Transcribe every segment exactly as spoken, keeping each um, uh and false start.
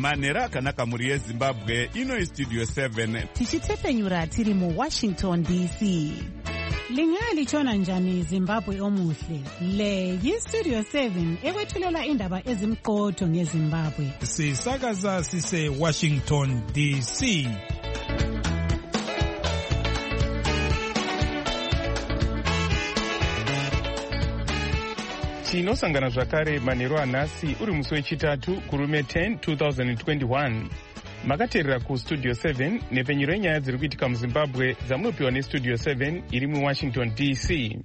manhero akanaka mhuri yezimbabwe. Ino istudio seven tichitefenyura tiri muwashington D C. Lingalitshona njani Zimbabwe omuhle? Le yistudio seven ekwethulela indaba ezimqotho ngeZimbabwe. Sisakaza sise Washington D C. Tinosangana zvakare manheru anhasi uri musi wechitatu kurume ten twenty twenty-one. Makateerera kustudio seven nepfenyuro yenyaya dziri kuitika muZimbabwe dzamunopiwa nestudio seven iri muWashington D C.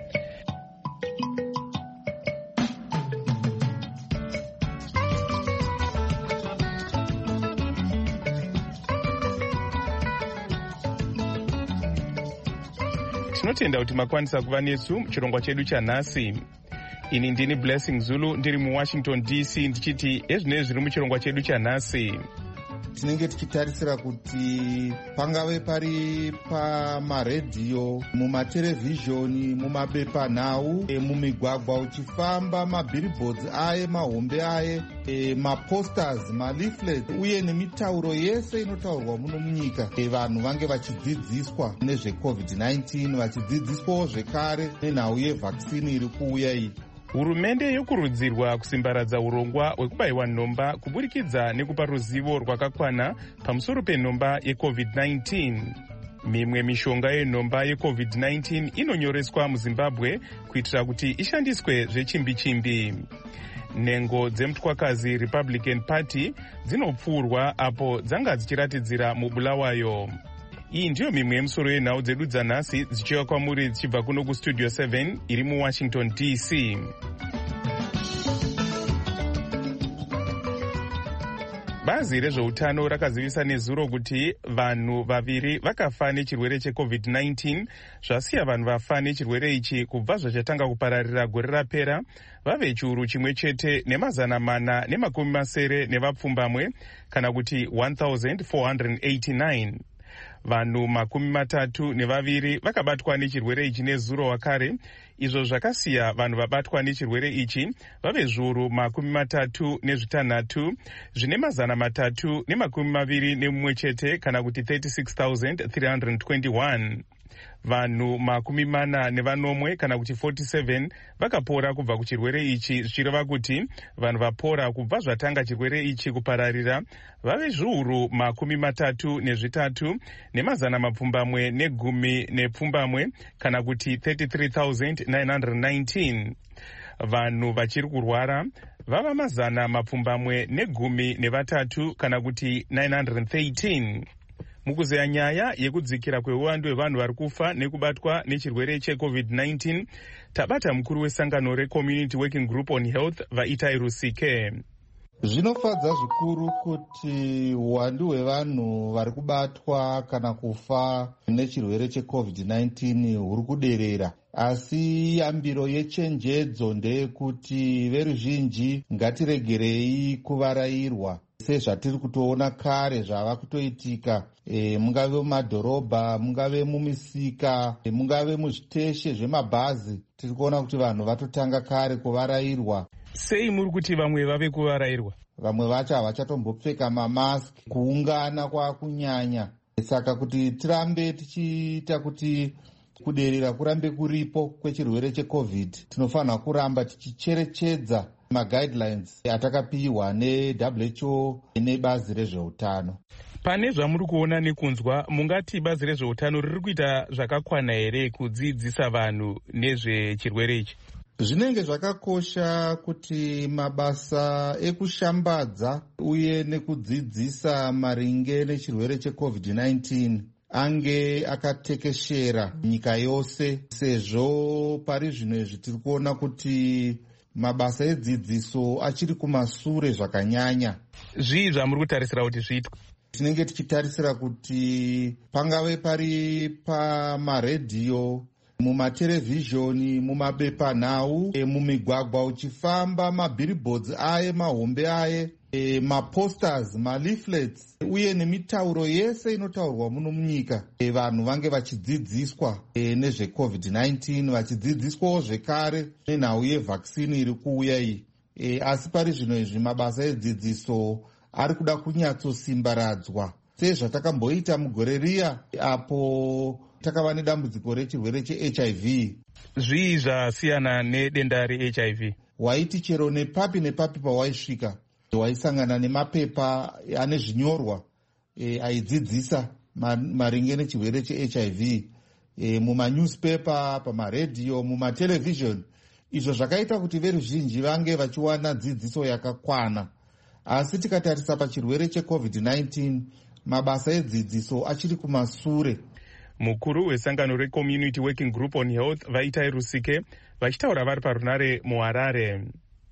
Tinotenda kuti makwanisa kuva nesu muchirongwa chedu chanhasi. Ini ndini Blessing Zulu ndiri muWashington D C ndichiti ezvinezvi zviri muchirongwa chedu chanhasi. Tinenge tichitarisira kuti pangave pari pamaredhiyo, mumatherevhizhoni, mumabepanhau, e, mumigwagwa uchifamba, mabhiribhodzi aye, mahombe aye, e, maposters, maleaflets uye nemitauro yese inotaurwa muno munyika. E, vanhu vange vachidzidziswa nezvecovid nineteen, vachidzidziswawo zvekare nenhau yevhakisini iri kuuya iyi. Hurumende yokurudzirwa kusimbaradza urongwa hwekubayiwa nhomba kuburikidza nekupa ruzivo rwakakwana pamusoro penhomba yecovid nineteen. Mimwe mishonga yenhomba yecovid nineteen inonyoreswa muZimbabwe kuitira kuti ishandiswe zvechimbi-chimbi. Nhengo dzemutwakazi Republican Party dzinopfuurwa apo dzanga dzichiratidzira mubulawayo. Iyi ndiyo mimwe yemusoro yenhau dzedu dzanhasi dzichiwa kwamuri dzichibva kuno kustudio seven iri muWashington D C. Bazi rezveutano rakazivisa nezuro kuti vanhu vaviri vakafa nechirwere checovid nineteen, zvasiya vanhu vafa nechirwere ichi kubva zvachatanga kupararira gore rapera vave chiuru chimwe chete nemazana mana nemakumi masere nevapfumbamwe, kana kuti one thousand four hundred eighty-nine. Vanhu makumi matatu nevaviri vakabatwa nechirwere ichi nezuro wakare, izvo zvakasiya vanhu vabatwa nechirwere ichi vave zviuru makumi matatu nezvitanhatu zvine mazana matatu nemakumi maviri nemumwe chete, kana kuti thirty-six thousand three hundred twenty-one. Vanhu makumi mana nevanomwe kana kuti forty-seven vakapora kubva kuchirwere ichi, zvichireva kuti vanhu vapora kubva zvatanga chirwere ichi kupararira vave zviuru makumi matatu nezvitatu nemazana mapfumbamwe negumi nepfumbamwe, kana kuti thirty-three thousand nine hundred nineteen. Vanhu vachiri kurwara vava mazana mapfumbamwe negumi nevatatu, kana kuti nine hundred thirteen. Mukuzeya nyaya yekudzikira kweuwandu hwevanhu vari kufa nekubatwa nechirwere checovid nineteen, tabata mukuru wesangano reCommunity Working Group on Health vaItai Rusike. Zvinofadza zvikuru kuti uwandu hwevanhu vari kubatwa kana kufa nechirwere checovid nineteen huri kuderera, asi yambiro yechenjedzo ndeyekuti veruzhinji ngatiregerei kuvarayirwa sezvatiri kutoona kare zvava kutoitika, e, mungave mumadhorobha, mungave mumisika, e, mungave muzviteshe zvemabhazi. Tiri kuona kuti vanhu vatotanga kare kuvarayirwa. Sei muri kuti vamwe vave kuvarayirwa? Vamwe vacho havachatombopfeka mamaski, kuungana kwakunyanya. Saka kuti tirambe tichiita kuti kuderera kurambe kuripo kwechirwere checovid, tinofanira kuramba tichicherechedza maguidelines atakapiwa neW H O nebazi rezveutano. Pane zvamuri kuona nekunzwa, mungati bazi rezveutano riri kuita zvakakwana here kudzidzisa vanhu nezvechirwere ichi? Zvinenge zvakakosha kuti mabasa ekushambadza uye nekudzidzisa maringe nechirwere checovid nineteen ange akatekeshera nyika yose, sezvo pari zvino izvi tiri kuona kuti mabasa edzidziso achiri kumasure zvakanyanya. Zvii zvamuri kutarisira kuti zviitwe? Tinenge tichitarisira kuti pangave pari pamaredhiyo, mumatherevhizhoni, mumabepanhau, e, mumigwagwa uchifamba, mabhiribhodzi aye, mahombe aye, e, maposters, maleaflets uye nemitauro yese inotaurwa muno munyika. E, vanhu vange vachidzidziswa e, nezvecovid nineteen, vachidzidziswawo zvekare nenhau yevhakisini iri kuuya iyi. E, asi pari zvino izvi mabasa edzidziso ari kuda kunyatsosimbaradzwa sezvatakamboita mugore riya apo takava nedambudziko rechirwere che-H I V. Zvii zvasiyana nedenda re-H I V? Waiti chero nepapi nepapi pawaisvika waisangana nemapepa ane zvinyorwa e, aidzidzisa maringe nechirwere che-H I V e, mumanewspaper, pamaredhiyo, mumatelevision. Izvo zvakaita kuti veruzhinji vange vachiwana dzidziso yakakwana. Asi tikatarisa pachirwere che-COVID nineteen, mabasa edzidziso achiri kumasure. Mukuru wesangano reCommunity Working Group on Health Vaitai Rusike vachitaura vari parunare muHarare.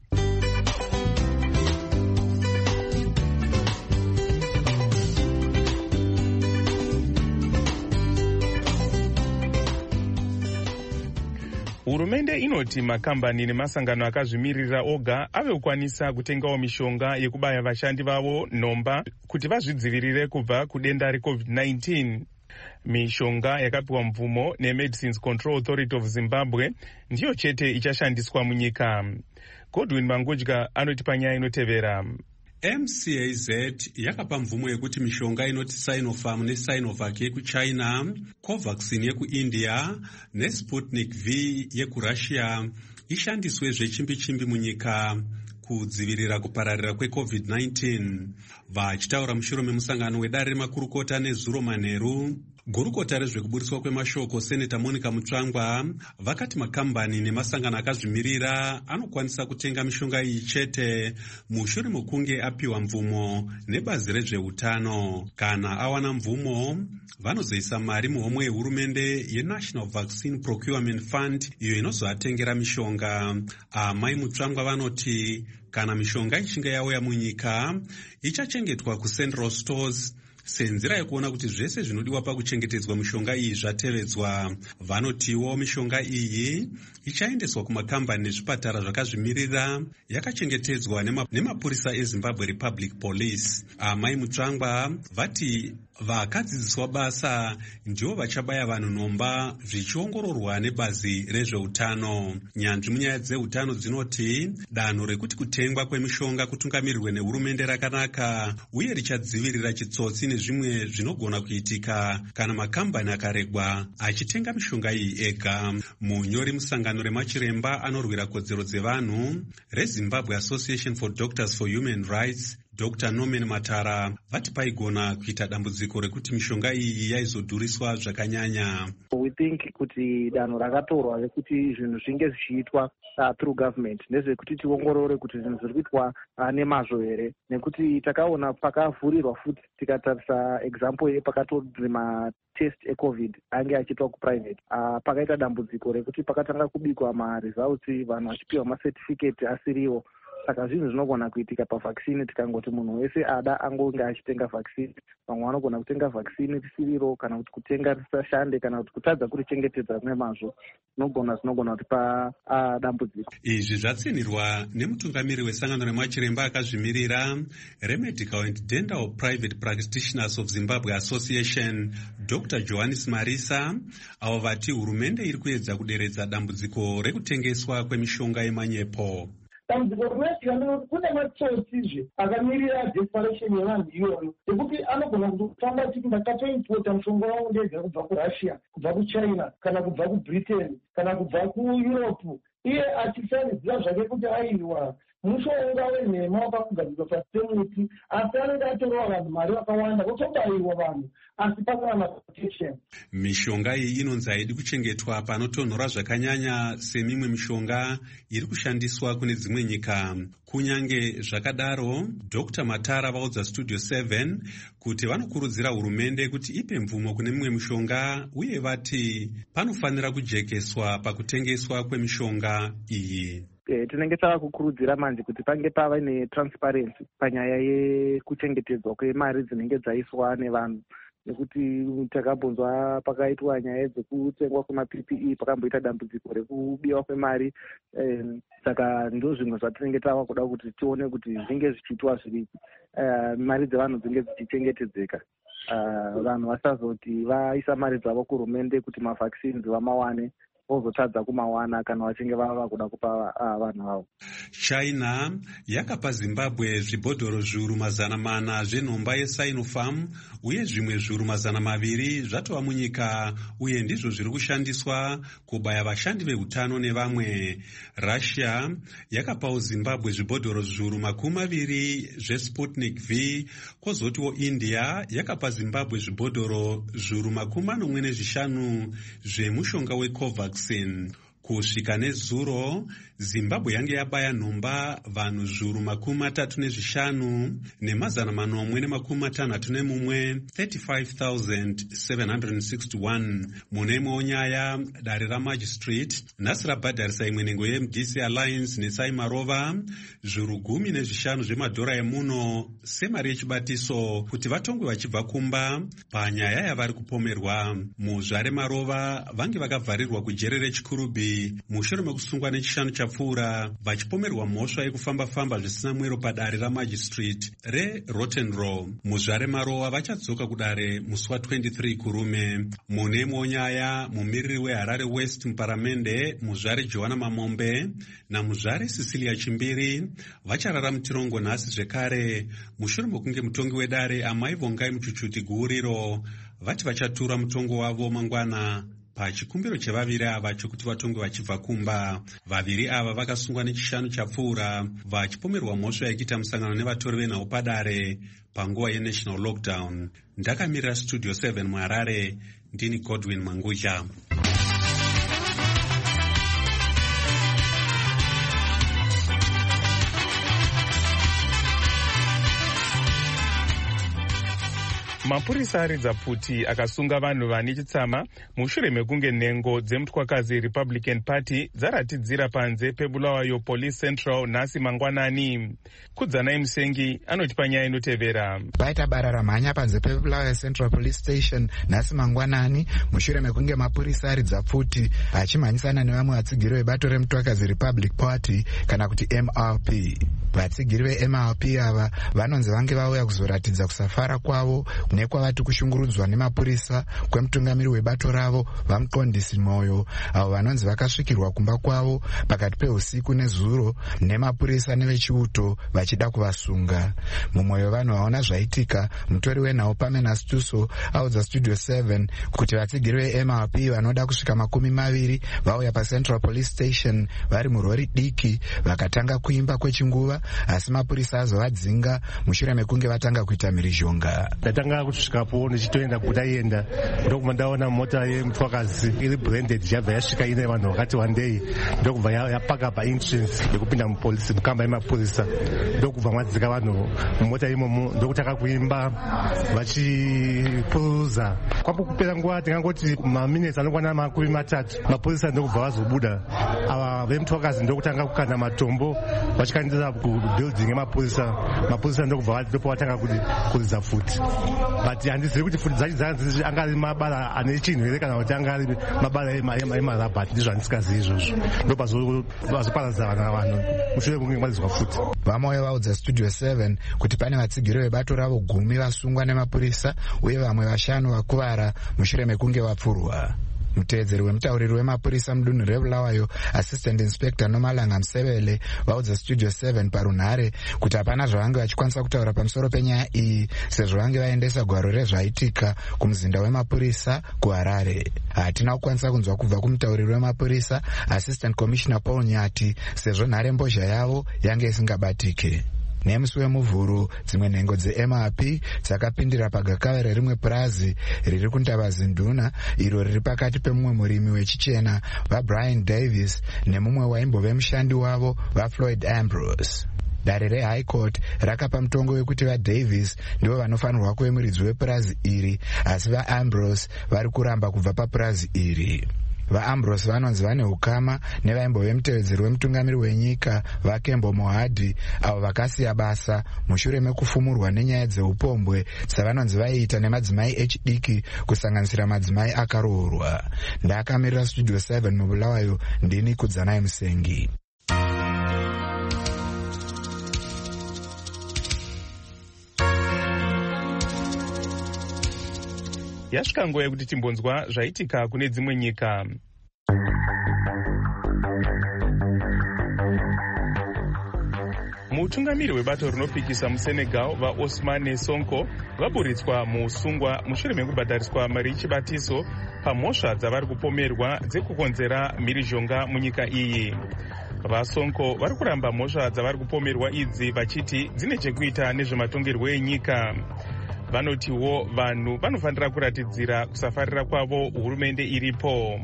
Hurumende inoti makambani nemasangano akazvimirira oga ave kukwanisa kutengawo mishonga yekubaya vashandi vavo nhomba kuti vazvidzivirire kubva kudenda re-COVID nineteen. Mishonga yakapiwa mvumo neMedicines Control Authority of Zimbabwe ndiyo chete ichashandiswa munyika. Godwin Mangudya anoti panyaya inotevera. M C A Z yakapa mvumo yekuti mishonga inoti Sinopharm neSinovac yekuChina, Covaxin yekuIndia neSputnik V yekuRussia ishandiswe zvechimbi-chimbi munyika kudzivirira kupararira kweCovid nineteen. Vachitaura mushure memusangano wedare remakurukota nezuro manheru, gurukota rezvekuburiswa kwemashoko Seneta Monica Mutsvangwa vakati makambani nemasangano akazvimirira anokwanisa kutenga mishonga iyi chete mushure mekunge apiwa mvumo nebazi rezveutano. Kana awana mvumo, vanozoisa mari muhomwe yehurumende yeNational Vaccine Procurement Fund iyo inozoatengera mishonga. Amai Mutsvangwa vanoti kana mishonga ichinge yauya munyika ichachengetwa kuCentral Stores senzira yekuona kuti zvese zvinodiwa pakuchengetedzwa mishonga iyi zvatevedzwa. Vanotiwo mishonga iyi ichaendeswa kumakambani nezvipatara zvakazvimirira yakachengetedzwa nema, nemapurisa eZimbabwe Republic Police. Amai Mutsvangwa vati vakadzidziswa basa ndivo vachabaya vanhu nhomba zvichiongororwa nebazi rezveutano. Nyanzvi munyaya dzeutano dzinoti danho rekuti kutengwa kwemishonga kutungamirirwe nehurumende rakanaka uye richadzivirira chitsotsi nezvimwe zvinogona kuitika kana makambani akaregwa achitenga mishonga iyi ega. Munyori musangano remachiremba anorwira kodzero dzevanhu reZimbabwe Association for Doctors for Human Rights, Doctor Norman Matara vati paigona kuita dambudziko rekuti mishonga iyi yaizodhuriswa zvakanyanya. We think kuti danho rakatorwa rekuti zvinhu zvinge zvichiitwa uh, through government ndezvekuti tiongorore kuti zvinhu zviri kuitwa uh, nemazvo here, nekuti takaona pakavhurirwa futi tikatarisa example yepakatori matest eCovid ange achiitwa kuprivate uh, pakaita dambudziko rekuti pakatanga kubikwa maresults vanhu vachipiwa macertificate asiriwo. Saka zvinhu zvinogona kuitika pavaccine tikangoti munhu wese ada angonge achitenga vaccine. Vamwe vanogona kutenga vaccine risiriro kana kuti kutenga risashande kana kuti kutadza kurichengetedza nemazvo zvinogona zvinogona kuti pa uh, dambudziko. Izvi zvatsinirwa nemutungamiri wesangano remachiremba akazvimirira reMedical and Dental Private Practitioners of Zimbabwe Association, Doctor Johannes Marisa, avo vati hurumende iri kuedza kuderedza dambudziko rekutengeswa kwemishonga yemanyepo. Dambudziko rinaitika ndinokuti kune matsotsizve akamirira desperation yevanhu iyoyo ekuti anogona kutofamba achiti ndakatoimpota mushonga wangu ndega kubva kuRussia, kubva kuChina kana kubva kuBritain kana kubva kuEurope, iye achisanidzira zvake kuti aiwa mushonga wenhema wakakugadzirwa pasi pemuti, asi anenge atoriwa vanhu mari vakawanda votobaiwa vanhu asi pasina maprotection. Mishonga iyi inonzi haidi kuchengetwa panotonhora zvakanyanya semimwe mishonga iri kushandiswa kune dzimwe nyika. Kunyange zvakadaro, Doctor Matara vaudza Studio seven kuti vanokurudzira hurumende kuti ipe mvumo kune mimwe mishonga uye vati panofanira kujekeswa pakutengeswa kwemishonga iyi. E, tinenge tava kukurudzira manje kuti pange pava netransparency panyaya yekuchengetedzwa kwemari dzinenge dzaiswa nevanhu, nekuti takambonzwa pakaitwa nyaya dzekutengwa kwemaP P E pakamboita dambudziko rekubiwa kwemari. Saka e, ndo zvimwe zvatinenge tava kuda kuti tione kuti zvinge zvichiitwa zviri e, mari dzevanhu dzinge dzichichengetedzeka. Uh, vanhu vasazoti vaisa mari dzavo kuhurumende kuti mavaccines vamawane vozotadza kumawana kana vachinge vava kuda kupa vanhu vavo. China yakapa Zimbabwe zvibhodhoro zviuru mazana mana zvenhomba yeSinopharm uye zvimwe zviuru mazana maviri zvatova munyika uye ndizvo zviri kushandiswa kubaya vashandi veutano nevamwe. Russia yakapawo Zimbabwe zvibhodhoro zviuru makumi maviri zveSputnik V, kwozotiwo India yakapa Zimbabwe zvibhodhoro zviuru makumi manomwe nezvishanu zvemushonga weCovaxin. Kusvika nezuro, Zimbabwe yange yabaya nhomba vanhu zviuru makumi matatu nezvishanu nemazana manomwe nemakumi matanhatu nemumwe, thirty-five thousand seven hundred sixty-one. Mune imwewo nyaya, dare raMagistrate nhasi rabhadharisa imwe nhengo yeM D C Alliance neSai Marova zviuru gumi nezvishanu zvemadhora emuno semari yechibatiso kuti vatongwe vachibva kumba panyaya yavari kupomerwa. Muzvare Marova vange vakavharirwa kujere reChikurubi mushure mekusungwa nechishanu chapfuura vachipomerwa mhosva yekufamba-famba zvisina mwero padare raMagistrate reRotenrow. Muzvare Marova vachadzoka kudare musi wa-twenty-three kurume. Mune imwewo nyaya, mumiriri weHarare West muparamende muzvare Johanna Mamombe namuzvare Cecilia Chimbiri vacharara mutirongo nhasi zvekare mushure mekunge mutongi wedare Amai Vongai Muchuchuti Guuriro vati vachatura mutongo wavo mangwana pachikumbiro chevaviri ava chokuti vatongwe vachibva kumba. Vaviri ava vakasungwa nechishanu chapfuura vachipomerwa mhosva yekuita musangano nevatori venhau padare panguva yenational lockdown. Ndakamirira Studio seven muHarare, ndini Godwin Manguja. Mapurisa aridza pfuti akasunga vanhu vane chitsama mushure mekunge nhengo dzemutwakazi Republican Party dzaratidzira panze peBulawayo Police Central nhasi mangwanani. Kudzanai Musengi anoti panyaya inotevera. Paita bara ramhanya panze peBulawayo Central Police Station nhasi mangwanani mushure mekunge mapurisa aridza pfuti achimhanyisana nevamwe vatsigiri vebato remutwakazi Republic Party kana kuti M R P. Vatsigiri veM R P ava vanonzi vange vauya kuzoratidza kusafara kwavo nekwavati kushungurudzwa nemapurisa kwemutungamiri webato ravo vamuqondisi Moyo, avo vanonzi vakasvikirwa kumba kwavo pakati peusiku nezuro nemapurisa nevechiuto vachida kuvasunga. Mumwe wevanhu vaona zvaitika, mutori wenhau Pamela Stuso audza Studio seven kuti vatsigiri veM R P vanoda kusvika makumi maviri vauya paCentral Police Station vari murori diki vakatanga kuimba kwechinguva, asi mapurisa azovadzinga mushure mekunge vatanga kuita mhirizhonga. Ndatanga kusvikapo ndichitoenda kudaienda ndokubva ndaona mota yemutwakazi iri branded yabva yasvika ine vanhu vakati wandei, ndokubva yapaka paentrance yekupinda mupolisi mukamba yemapurisa, ndokubva mwadzika vanhu mumota imomo ndokutanga kuimba vachipuruza. Kwapo kupera nguva tingangoti maminutes anokwana makumi matatu mapurisa ndokubva vazobuda. Ava vemutwakazi ndokutanga kukanda matombo vachikandira kubuilding yemapurisa. Mapurisa ndokubva ndipo vatanga kuridza futi, but handizivi kuti futi dzacho dzanzi anga ari mabara ane chinhu here kana kuti anga ari mabara emarabhat, ndizvo handisikazivi izvozvo. Ndopazoparadza vana vanhu mushure kunge ngwaridzwa futi. Vamwe vaudza Studio seven kuti pane vatsigiri vebato ravo gumi vasungwa nemapurisa uye vamwe vashanu vakuvara mushure mekunge vapfurwa. Muteedzeri wemutauriri wemapurisa mudunhu reBulawayo Assistant Inspector Nomalanga Msevele vaudza Studio seven parunhare kuti hapana zvavange vachikwanisa kutaura pamusoro penyaya iyi sezvo vange vaendesa gwaro rezvaitika kumuzinda wemapurisa kuHarare. Hatina kukwanisa kunzwa kubva kumutauriri wemapurisa Assistant Commissioner Paul Nyati sezvo nhare mbozha yavo yange isingabatike. Nemusi wemuvhuru dzimwe nhengo dzeM R P dzakapindira pagakava rerimwe purazi riri kuNtavazinduna iro riri pakati pemumwe murimi wechichena vaBrian Davis nemumwe waimbove mushandi wavo vaFloyd Ambrose. Dare reHigh Court rakapa mutongo wekuti vaDavis ndivo vanofanirwa kuve muridzi wepurazi iri, asi vaAmbrose vari kuramba kubva papurazi iri. VaAmbrose vanonzi vane ukama nevaimbove mutevedzeri wemutungamiri wenyika vaKembo Mohadi avo vakasiya basa mushure mekufumurwa nenyaya dzeupombwe dzavanonzi vaiita nemadzimai echidiki kusanganisira madzimai akaroorwa. Ndakamirira Studio seven muBulawayo, ndini Kudzanai Musengi. Yasvika nguva yekuti timbonzwa zvaitika kune dzimwe nyika. mutungamiri webato rinopikisa musenegal vaosmane sonko vaburitswa muusungwa mushure mekubhadhariswa mari yechibatiso pamhosva dzavari kupomerwa dzekukonzera mhirizhonga munyika iyi. vasonko vari kuramba mhosva dzavari kupomerwa idzi vachiti dzine chekuita nezvematongerwo enyika. vanotiwo vanhu vanofanira kuratidzira kusafarira kwavo hurumende iripo.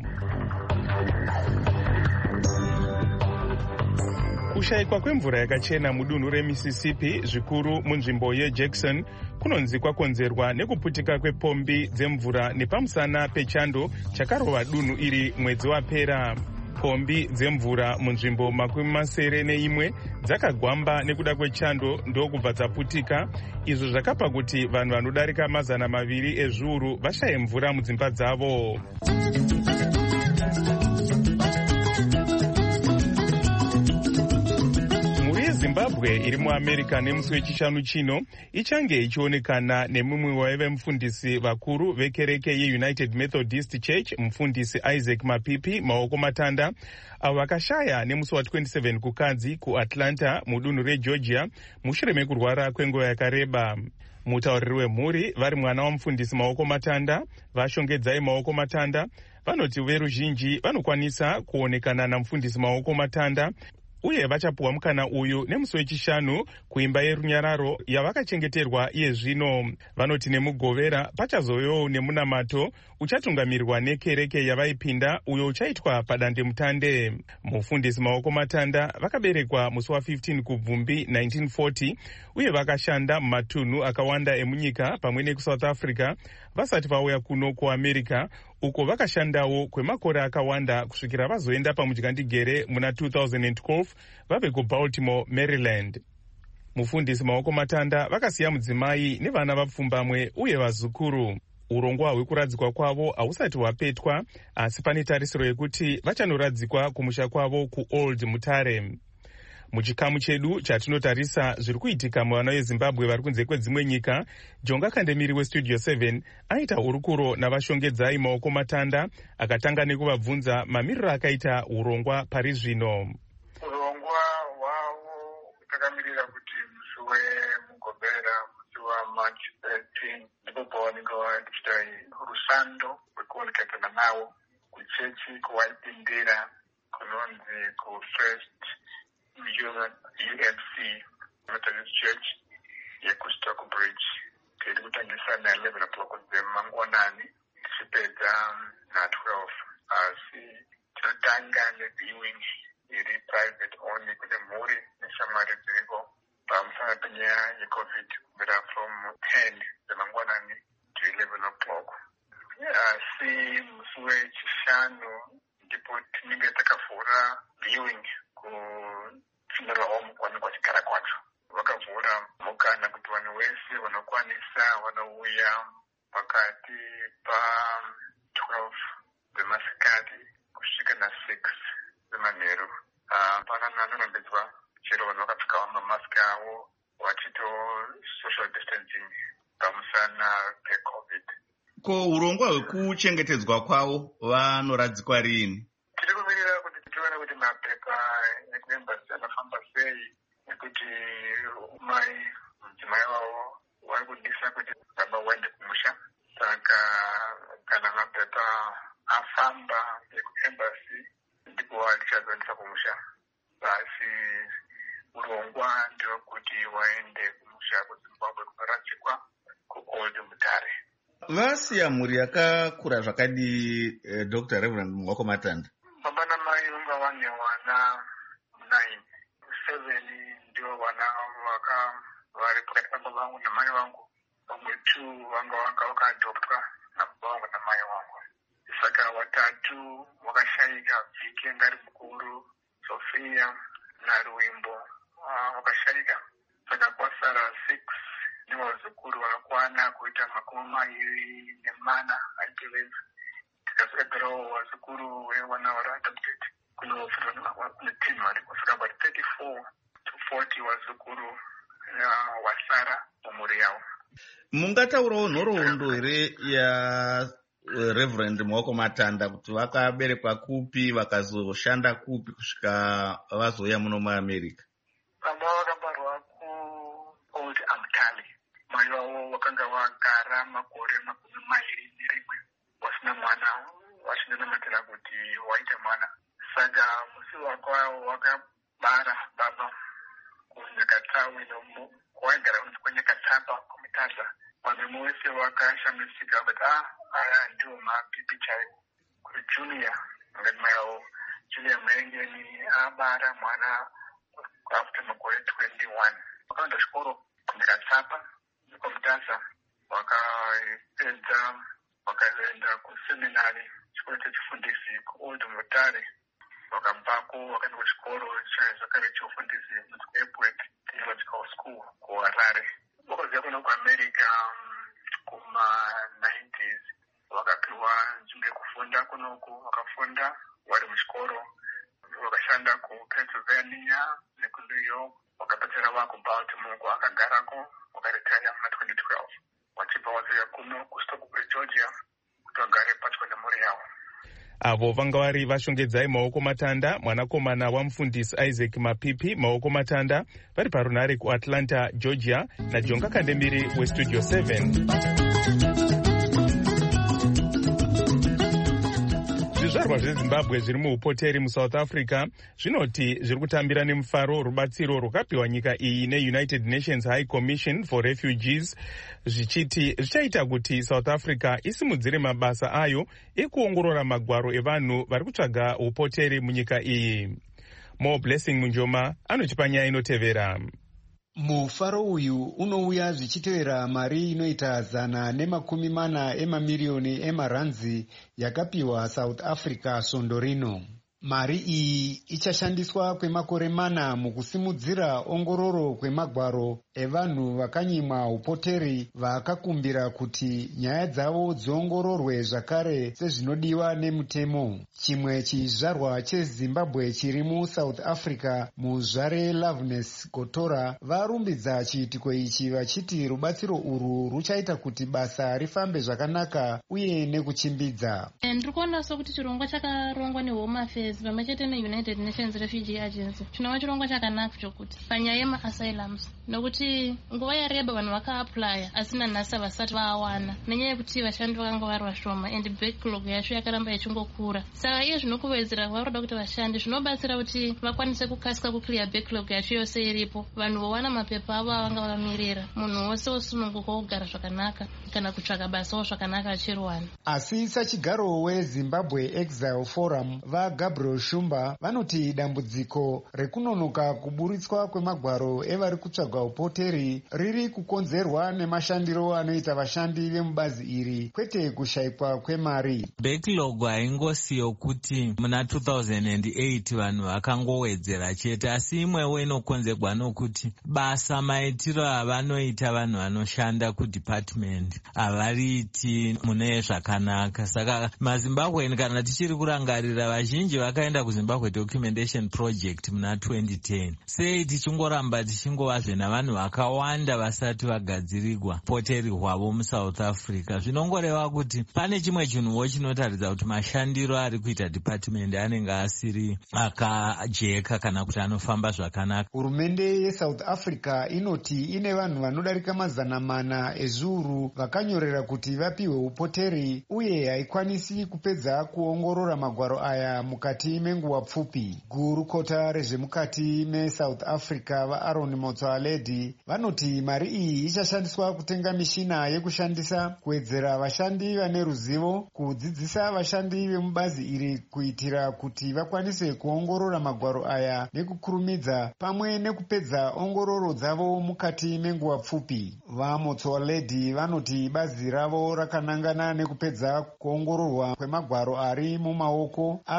kushayikwa kwemvura yakachena mudunhu remississippi zvikuru munzvimbo yejackson kunonzi kwakonzerwa nekuputika kwepombi dzemvura nepamusana pechando chakarova dunhu iri mwedzi wapera. pombi dzemvura munzvimbo makumi masere neimwe dzakagwamba nekuda kwechando ndokubva dzaputika. izvo zvakapa kuti vanhu vanodarika mazana maviri ezviuru vashaye mvura mudzimba dzavo. zimbabwe iri muamerica nemusi wechishanu chino ichange ichionekana nemumwe waive mufundisi vakuru vekereke yeunited methodist church mufundisi isaac mapipi maoko matanda avo vakashaya nemusi wa27 kukadzi kuatlanta mudunhu regeorgia mushure mekurwara kwenguva yakareba. mutauriri wemhuri vari mwana wamufundisi maoko matanda vashongedzai maoko matanda vanoti veruzhinji vanokwanisa kuonekana namufundisi maoko matanda uye vachapuwa mukana uyu nemusi wechishanu kuimba yerunyararo yavakachengeterwa iye zvino. vanoti nemugovera pachazovewo nemunamato uchatungamirirwa nekereke yavaipinda uyo uchaitwa padandemutande. mufundisi maoko matanda vakaberekwa musi wa15 kubvumbi nineteen forty uye vakashanda mumatunhu akawanda emunyika pamwe nekusouth africa vasati vauya kuno kuamerica uko vakashandawo kwemakore akawanda kusvikira vazoenda pamudyandegere muna two thousand twelve vabve kubaltimore maryland. mufundisi maoko matanda vakasiya mudzimai nevana vapfumbamwe uye vazukuru. urongwa hwekuradzikwa kwavo hausati hwapetwa asi pane tarisiro yekuti vachanoradzikwa kumusha kwavo kuold mutare. muchikamu chedu chatinotarisa zviri kuitika muvana vezimbabwe vari kunze kwedzimwe nyika, jonga kandemiri westudio seven aita hurukuro navashongedzai maoko matanda akatanga nekuvabvunza mamiriro akaita urongwa pari zvino. urongwa hwavo takamirira kuti musi wemugobera musi wamarch thirteen ndipo pavanenge vachiita rusando rwekuonekana navo kuchechi kuvaipindira kunonzi kufirst U N C Methodist Church yekustockbridge tiri kutangisa na11 o'clock dzemangwanani tichipedza na twelve asi tinotanga neviewing iri private only kune mhuri neshamwari dziriko pamusana penyaya yecovid kubvira from ten dzemangwanani to eleven o'clock. asi musi wechishanu ndipo tinenge takavhura viewing kufuneral home kwanenge kwachigara kwacho. vakavhura mukana kuti vanhu vese vanokwanisa vanouya pakati pa12 dzemasikati kusvika na six dzemanheru. panana anorambedzwa chero vanhu vakapfekawo mamasiki avo vachito social distancing pamusana pecovid. ko urongwa hwekuchengetedzwa kwavo vanoradzikwa rini? tiri kumirira kuti tione kuti mapepa ekuembasi anofamba sei nekuti mai mudzimai wavo vari kudisa kuti baba waende kumusha. saka kana mapepa afamba ekuembasi ndipo atichazoendesa kumusha. asi urongwa ndewekuti waende kumusha kuzimbabwe kunoradzikwa kuold mutare. vasiya mhuri yakakura zvakadii eh, Doctor Reverend Maoko Matanda? baba namai vanga vane vana nine. seven ndio vana vaka vari pakati pababa vangu namai vangu. vamwe two vanga vanga vakaadoptwa nababa vangu namai vangu. saka watatu wakashayika vhiki yanga ari mukuru Sofia naRuimbo wakashayika. saka kwasara six nevazukuru vakakwana kuita makumi mairi nemana I believe. tikazogarawo vazukuru vevana vari adopted kune ten variko. saka about thirty-four to forty vazukuru vasara mumhuri yavo. mungataurawo nhoroondo here Reverend Muoko Matanda kuti vakaberekwa kupi vakazoshanda kupi kusvika vazoya muno muAmerica? Baba vakabarwa kuOld Amtali. Mai vavo vakanga vagara makore makumi mairi nerimwe vasina mwana, vachindonamatira kuti waita mwana. Saka musi wavo vakabara baba kunyakatsawi nomu kwaigara kunzi kwanyakatsapa kumitaza. Vanhu vose vakashamisika kuti ah aya ndiwo mapipi chaiwo. Kuti Julia ngati mai vavo Julia Murengeni abara mwana after makore twenty-one. Vakaenda chikoro kunyakatsapa kumitaza, vakapedza vakaenda kuseminari chikoro chechifundisi kuOld Mutare. Vakabvako vakaenda kuchikoro chazvakare chofundisi muEpworth Theological School kuHarare. Vakaziva kuenda kuAmerica kuma nineties. Vakapiwa nzvimbo yekufunda kunoku, vakafunda vari muchikoro, vakashanda kuPennsylvania nekuNew York. Vakapedzera vakuBaltimore kwavakagarako, vakaretira muna twenty twelve. Vachibva vazouya kuno kuStockbridge, Georgia kuti vagare padyo nemhuri yavo. Avo vanga vari Vashongedzai Maoko Matanda, mwanakomana wamufundisi Isaac Mapipi Maoko Matanda, vari parunhare kuAtlanta, Georgia, naJonga Kandemiri weStudio seven. Zvizvarwa zveZimbabwe zviri muupoteri muSouth Africa zvinoti zviri kutambira nemufaro rubatsiro rwakapiwa nyika iyi neUnited Nations High Commission for Refugees, zvichiti zvichaita kuti South Africa isimudzire mabasa ayo ekuongorora magwaro evanhu vari kutsvaga upoteri munyika iyi. Mo Blessing Munjoma anotipa nyaya inotevera. Mufaro uyu unouya zvichitevera mari inoita zana nemakumi mana emamiliyoni emaranzi yakapiwa South Africa svondo rino. Mari iyi ichashandiswa kwemakore mana mukusimudzira ongororo kwemagwaro evanhu vakanyimwa upoteri vakakumbira kuti nyaya dzavo dziongororwe zvakare sezvinodiwa nemutemo. Chimwe chizvarwa cheZimbabwe chiri muSouth Africa, muzvare Loveness Gotora, varumbidza chiitiko ichi vachiti rubatsiro urwu ruchaita kuti basa rifambe zvakanaka uye nekuchimbidza. Ndiri kuona sokuti chirongwa chakarongwa neHome Affairs pamwe chete neUnited Nations Refugee Agency chinova chirongwa chakanaka chokuti panyaya yemaasylums, nokuti nguva yareba vanhu vakaaplya asina nhasi vasati vawana nenyaya yekuti vashandi vakanga vari vashoma and backlog yacho yakaramba ichingokura. Saka iye zvinokuvedzera varoda kuti vashandi zvinobatsira kuti vakwanise kukasika kuclear backlog yacho yose iripo, vanhu vowana mapepa avo avanga vamirira, munhu wose wosununguka kugara zvakanaka kana kutsvaga basawo zvakanaka achirwana. Asi sachigaro weZimbabwe Exile Forum vaGabriel Shumba vanoti dambudziko rekunonoka kuburitswa kwemagwaro evari kutsvaga upoteri riri kukonzerwa nemashandiro anoita vashandi vemubazi iri, kwete kushayikwa kwemari. Backlog haingosiyo kuti muna two thousand eight vanhu vakangowedzera chete, asi imwewo inokonzerwa nokuti basa maitiro avanoita vanhu vanoshanda kudepartment havariiti mune zvakanaka. Saka maZimbabwean kana tichiri kurangarira, vazhinji vakaenda kuZimbabwe Documentation Project muna twenty ten. Sei tichingoramba tichingovazve navanhu vakawanda vasati vagadzirirwa poteri hwavo muSouth Africa. Zvinongoreva kuti pane chimwe chinhuwo chinotaridza kuti mashandiro ari kuita department anenge asiri akajeka kana kuti anofamba zvakanaka. Hurumende yeSouth Africa inoti ine vanhu vanodarika mazana mana ezviuru vakanyorera kuti vapiwe upoteri, uye haikwanisi kupedza kuongorora magwaro aya mukati menguva pfupi. Gurukota rezvemukati meSouth Africa vaAaron Motsoaledi vanoti mari iyi ichashandiswa kutenga mishina yekushandisa, kuwedzera vashandi vane ruzivo, kudzidzisa vashandi vemubazi iri kuitira kuti vakwanise kuongorora magwaro aya nekukurumidza, pamwe nekupedza ongororo dzavo mukati menguva pfupi. VaMotsoaledi vanoti bazi ravo rakanangana nekupedza kuongororwa kwemagwaro ari mumaoko aro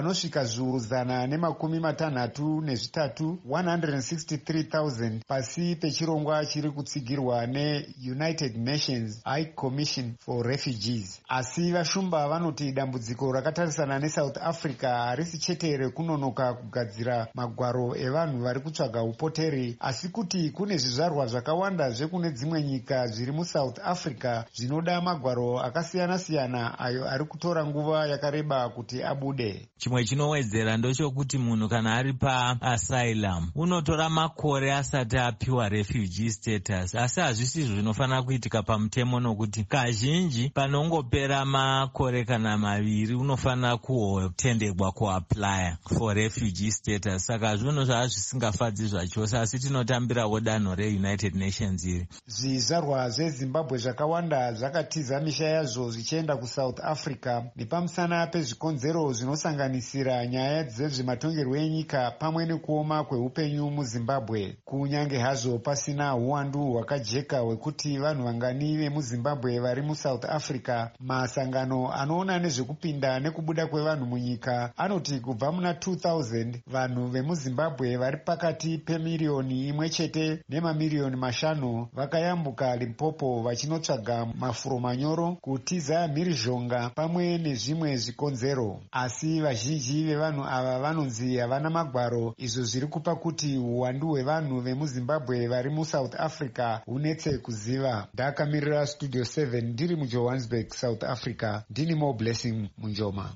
anosvika zviuru zana nemakumi matanhatu nezvitatu one hundred sixty-three thousand pasi pechirongwa chiri kutsigirwa neunited nations high commission for refugees. Asi vashumba vanoti dambudziko rakatarisana nesouth africa harisi chete rekunonoka kugadzira magwaro evanhu vari kutsvaga upoteri, asi kuti kune zvizvarwa zvakawanda zvekune dzimwe nyika zviri musouth africa zvinoda magwaro akasiyana-siyana ayo ari kutora nguva yakareba kuti abude. Chimwe chinowedzera ndochokuti munhu kana ari paasylum unotora makore asati apiwa refugee status, asi hazvisi zvinofanira kuitika pamutemo, nokuti kazhinji panongopera makore kana maviri unofanira kutendegwa kuaplya for refugee status. Saka zvinhu zvava zvisingafadzi zvachose, asi tinotambirawo danho reunited nations iri. Zvizvarwa zvezimbabwe zvakawanda zvakatiza misha yazvo zvichienda kusouth africa nepamusana pezvikonzero zvinosanganisira nyaya dzezvematongerwo enyika pamwe nekuoma kweupenyu muzimbabwe. Kunyange hazvo pasina uwandu hwakajeka hwekuti vanhu vangani vemuzimbabwe vari musouth africa, masangano anoona nezvekupinda nekubuda kwevanhu munyika anoti kubva muna two thousand vanhu vemuzimbabwe vari pakati pemiriyoni imwe chete nemamiriyoni mashanu vakayambuka Limpopo vachinotsvaga mafuro manyoro, kutiza mhirizhonga pamwe nezvimwe zvikonzero. Asi vazhinji vevanhu ava vanonzi havana magwaro, izvo zviri kupa kuti uwandu hwevanhu vemuzimbabwe vari musouth africa hunetse kuziva. Ndakamirira studio seven ndiri mujohannesburg, south africa. Ndini Mo Blessing Munjoma.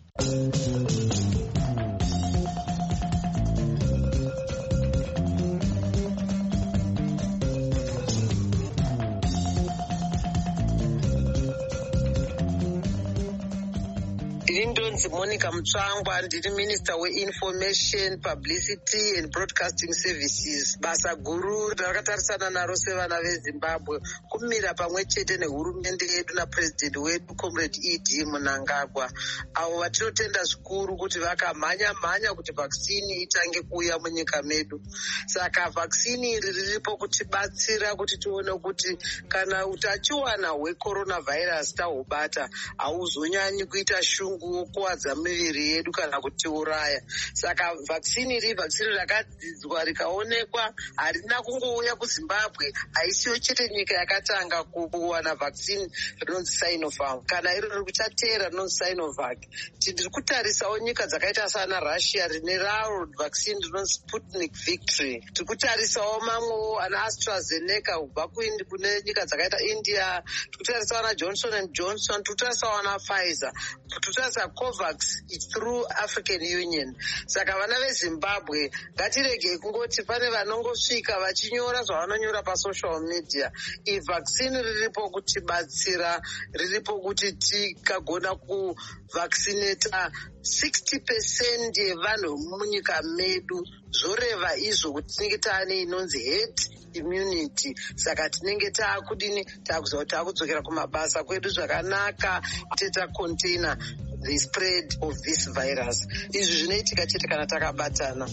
Ndinonzi Monica Mutsvangwa, ndiri Minister we-Information, Publicity and Broadcasting Services. Basa guru rakatarisana naro sevana veZimbabwe kumira pamwe chete nehurumende yedu napresident wedu Comrade E D Mnangagwa, avo vatinotenda zvikuru kuti vakamhanya mhanya kuti vaccine itange kuuya munyika medu. Saka vaccine iri riripo kutibatsira kuti tione kuti kana utachiwana hwecoronavirus tahubata hauzonyanyi kuita shungu kuwadza miviri yedu kana kutiuraya. Saka vaccine iri vaccine rakadzidzwa rikaonekwa, harina kungouya kuZimbabwe, haisiyo chete nyika yakatanga kuwana vaccine rinonzi Sinopharm, kana iro rikuchateera rinonzi Sinovac. Tiri kutarisawo nyika dzakaita sana Russia rine raro vaccine rinonzi Sputnik Victory. Tiri kutarisawo mamwewo ana AstraZeneca kubva kune nyika dzakaita India, tiri kutarisawo ana Johnson and Johnson, tiri kutarisawo ana Pfizer, tiri kutarisa COVAX through African Union. Saka vana veZimbabwe ngatirege kungoti pane vanongosvika vachinyora zvavanonyora pasocial media. I vaccine riripo kutibatsira, riripo kuti tikagona kuvaccinata sixty percent yevanhu munyika medu, zvoreva izvo kuti tinenge taane inonzi herd immunity. Saka tinenge taakudini, taakuziva kuti taakudzokera kumabasa kwedu zvakanaka, teta container the spread of this virus. Izvi zvinoitika chete kana takabatana.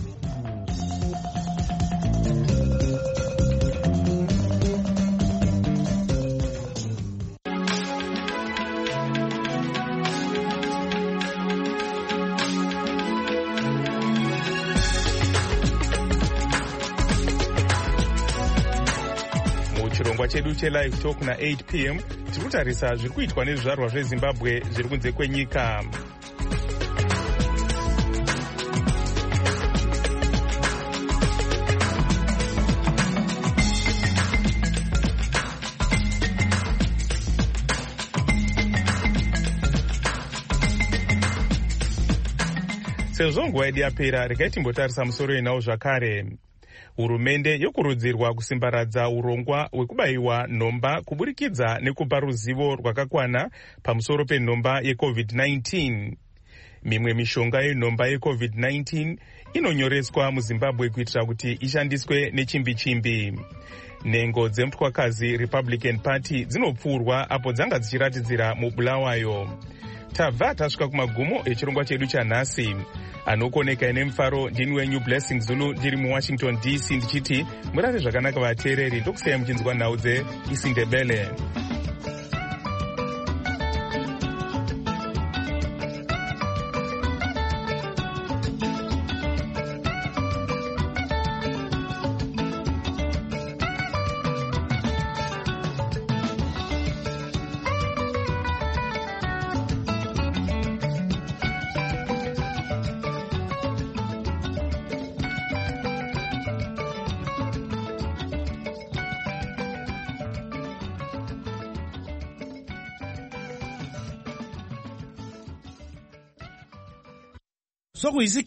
Chirongwa chedu chelive talk na eight p m tiri kutarisa zviri kuitwa nezvizvarwa zveZimbabwe zviri kunze kwenyika. Sezvo nguva yedu yapera, regai timbotarisa musoro inawo zvakare. Hurumende yokurudzirwa kusimbaradza urongwa hwekubayiwa nhomba kuburikidza nekupa ruzivo rwakakwana pamusoro penhomba yecovid nineteen. Mimwe mishonga yenhomba yecovid nineteen inonyoreswa muZimbabwe kuitira kuti ishandiswe nechimbi-chimbi. Nhengo dzemutwakazi Republican Party dzinopfurwa apo dzanga dzichiratidzira mubulawayo. Tabva tasvika kumagumo echirongwa chedu chanhasi. Anokoneka ine mufaro ndini wenyu Blessing Zulu ndiri muWashington D C ndichiti murare zvakanaka vateereri, ndokusiyai muchinzwa nhau dzeIsindebele. sokuyisi